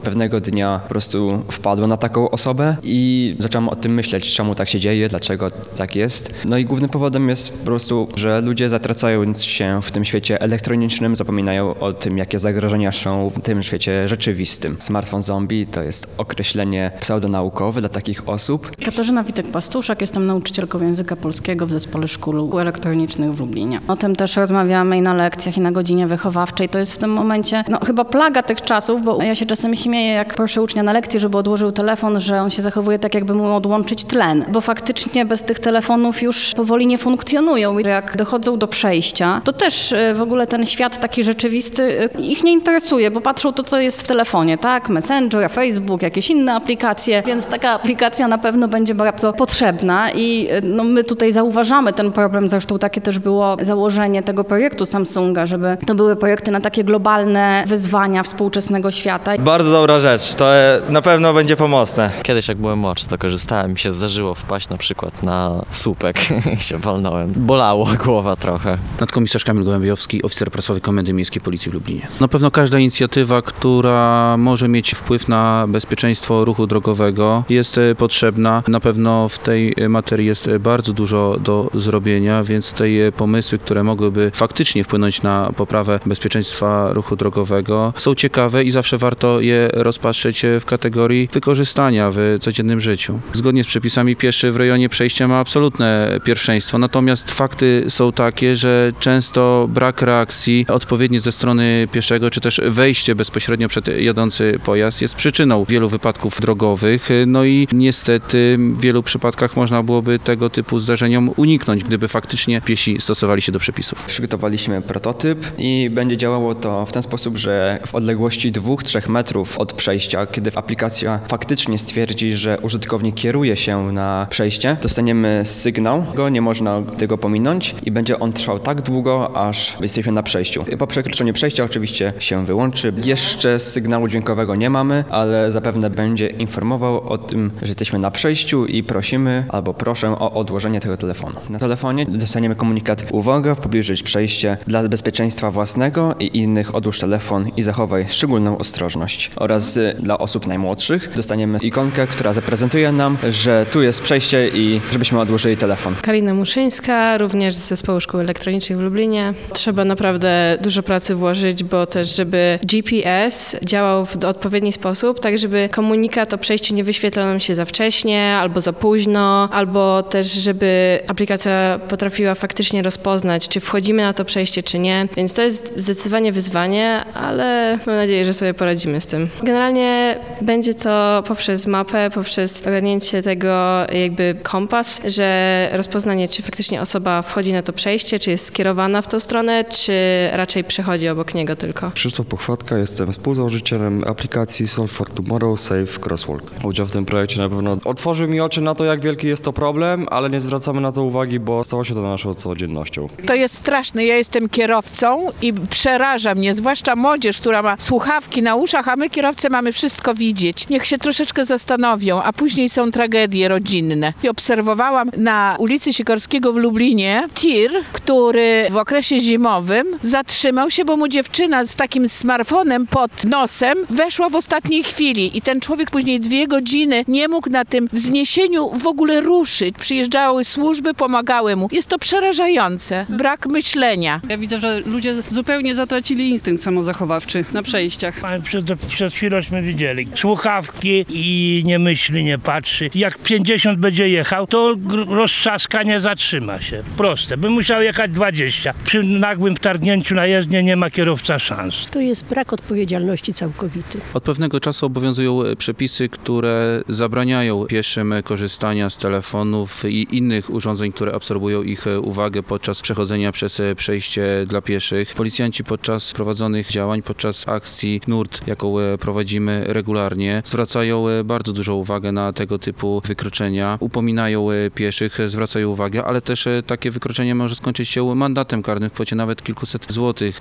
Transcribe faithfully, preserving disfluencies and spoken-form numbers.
Pewnego dnia po prostu wpadłem na taką osobę i zacząłem o tym myśleć, czemu tak się dzieje, dlaczego tak jest. No i głównym powodem jest po prostu, że ludzie zatracając się w tym świecie elektronicznym zapominają o tym, jakie zagrożenia są w tym świecie rzeczywistym. Smartfon zombie to jest określenie pseudonaukowe dla takich osób. Katarzyna Witek-Pastuszak, jestem nauczycielką języka polskiego w zespole szkół elektronicznych w Lublinie. O tym też rozmawiamy i na lekcjach, i na godzinie wychowawczej. To jest w tym momencie no, chyba plaga tych czasów, bo ja się czasem śmieję, jak proszę ucznia na lekcji, żeby odłożył telefon, że on się zachowuje tak, jakby mu odłączyć tlen. Bo faktycznie bez tych telefonów już powoli nie funkcjonują. Jak dochodzą do przejścia, to też w ogóle ten świat taki rzeczywisty ich nie interesuje, bo patrzą to, co jest w telefonie, tak? Messenger, Facebook, jakieś inne aplikacje, więc taka aplikacja na pewno będzie bardzo potrzebna i no, my tutaj zauważamy ten problem. Zresztą takie też było założenie tego projektu Samsunga, żeby to były projekty na takie globalne wyzwania współczesnego świata. Bardzo dobra rzecz, to na pewno będzie pomocne. Kiedyś jak byłem młodszy, to korzystałem, mi się zdarzyło wpaść na przykład na słupek i się walnąłem. Bolało głowa trochę. Nadkomisarz Kamil Gołębiowski, oficer prasowy Komendy Miejskiej Policji w Lublinie. Na pewno każda inicjatywa, która może mieć wpływ na bezpieczeństwo ruchu drogowego, jest potrzebna. Na pewno w tej materii jest bardzo dużo do zrobienia, więc te pomysły, które mogłyby faktycznie wpłynąć na poprawę bezpieczeństwa ruchu drogowego, są ciekawe i zawsze warto je rozpatrzeć w kategorii wykorzystania w codziennym życiu. Zgodnie z przepisami pieszy w rejonie przejścia ma absolutne pierwszeństwo, natomiast fakty są takie, że często brak reakcji odpowiedniej ze strony pieszego, czy też wejście bezpośrednio przed jadący pojazd jest przyczyną wielu wypadków drogowych. No i niestety w wielu przypadkach można byłoby tego typu zdarzeniom uniknąć, gdyby faktycznie piesi stosowali się do przepisów. Przygotowaliśmy prototyp i będzie działało to w ten sposób, że w odległości dwóch trzech metrów od przejścia, kiedy aplikacja faktycznie stwierdzi, że użytkownik kieruje się na przejście, dostaniemy sygnał, go nie można tego pominąć i będzie on trwał tak długo, aż jesteśmy na przejściu. Po przekroczeniu przejścia oczywiście się wyłączy. Jeszcze sygnału dźwiękowego nie mamy, ale zapewne będzie informował o tym, że jesteśmy na przejściu i prosimy albo proszę o odłożenie tego telefonu. Na telefonie dostaniemy komunikat: uwaga, w pobliżu jest przejście, dla bezpieczeństwa własnego i innych odłóż telefon i zachowaj szczególną ostrożność. Oraz y, dla osób najmłodszych dostaniemy ikonkę, która zaprezentuje nam, że tu jest przejście i żebyśmy odłożyli telefon. Karina Muszyńska, również z Zespołu Szkół Elektronicznych w Lublinie. Trzeba naprawdę dużo pracy włożyć, bo też żeby G P S działał w odpowiedni sposób, tak żeby komunikat o przejściu nie wyświetlał nam się za wcześnie albo za późno, albo też żeby aplikacja potrafiła faktycznie rozpoznać, czy wchodzimy na to przejście, czy nie. Więc to jest zdecydowanie wyzwanie, ale mam nadzieję, że sobie poradzimy z tym. Generalnie będzie to poprzez mapę, poprzez ogarnięcie tego jakby kompas, że rozpoznanie, czy faktycznie osoba wchodzi na to przejście, czy jest skierowana w tą stronę, czy raczej przechodzi obok niego tylko. Krzysztof Pochwatka, jestem współzałożycielem aplikacji Solve for Tomorrow Safe Crosswalk. Udział w tym projekcie na pewno otworzył mi oczy na to, jak wielki jest to problem, ale nie zwracamy na to uwagi, bo stało się to naszą codziennością. To jest straszne. Ja jestem kierowcą i przeraża mnie, zwłaszcza młodzież, która ma słuchawki na uszach, a my kierowcy mamy wszystko widzieć. Niech się troszeczkę zastanowią, a później są tragedie rodzinne. I obserwowałam na ulicy Sikorskiego w Lublinie tir, który w okresie zimowym zatrzymał się, bo mu dziewczyna z takim smartfonem pod nosem weszła w ostatniej chwili i ten człowiek później dwie godziny nie mógł na tym wzniesieniu w ogóle ruszyć. Przyjeżdżały służby, pomagały mu. Jest to przerażające. Brak myślenia. Ja widzę, że ludzie zupełnie zatracili instynkt samozachowawczy na przejściach. Przed, przed chwiląśmy widzieli słuchawki i nie myśli, nie patrzy. Jak pięćdziesiąt będzie jechał, to roztrzaska nie zatrzyma się. Proste. By musiał jechać dwadzieścia. Przy nagłym wtargnięciu na jezdnię nie ma kierowca szans. To jest brak odpowiedzialności całkowity. Od pewnego czasu obowiązują przepisy, które zabraniają pieszym korzystania z telefonów i innych urządzeń, które absorbują ich uwagę podczas przechodzenia przez przejście dla pieszych. Policjanci podczas prowadzonych działań, podczas akcji nurt, jaką prowadzimy regularnie, zwracają bardzo dużą uwagę na tego typu wykroczenia, upominają pieszych, zwracają uwagę, ale też takie wykroczenie może skończyć się mandatem karnym w kwocie nawet kilkuset złotych.